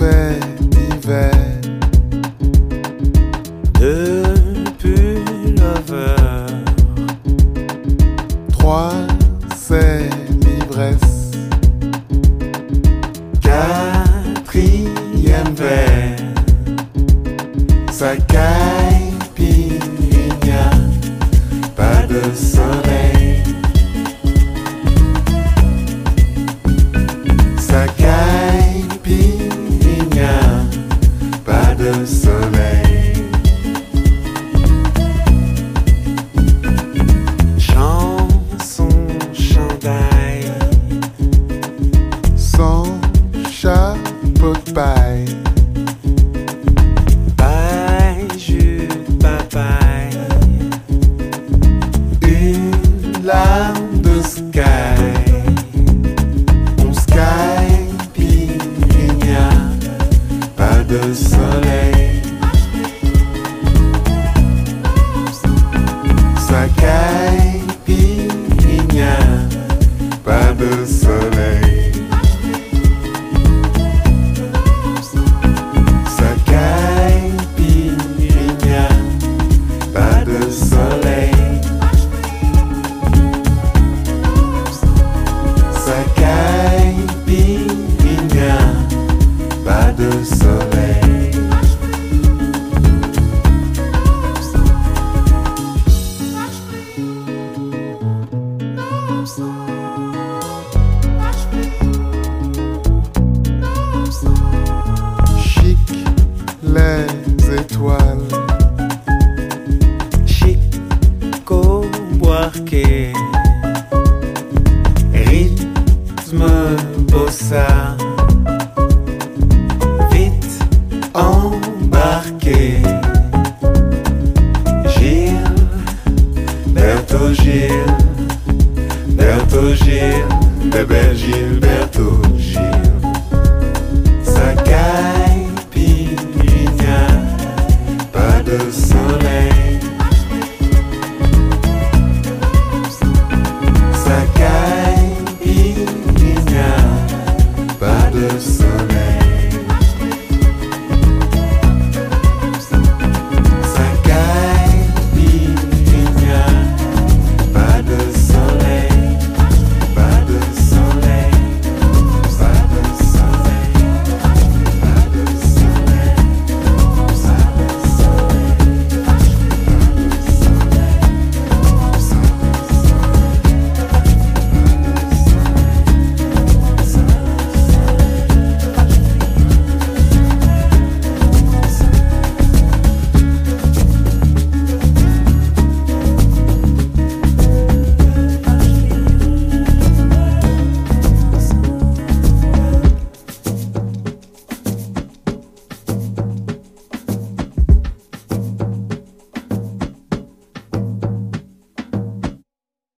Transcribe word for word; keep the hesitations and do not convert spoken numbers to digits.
fait d'hiver. Deux pullovers. Trois, c'est l'ivresse. Quatrième verre. Ça caipirinha, pas de soleil. Ça caipirinha, pas de soleil. Chanson, chandail. Sans chapeau de paille. Paille, jus de papaye. Une larme de sky. On sky pirinha, pas de soleil. Ça caipirinha, pas de soleil. Ça caipirinha, pas de soleil. Ça caipirinha, pas de soleil.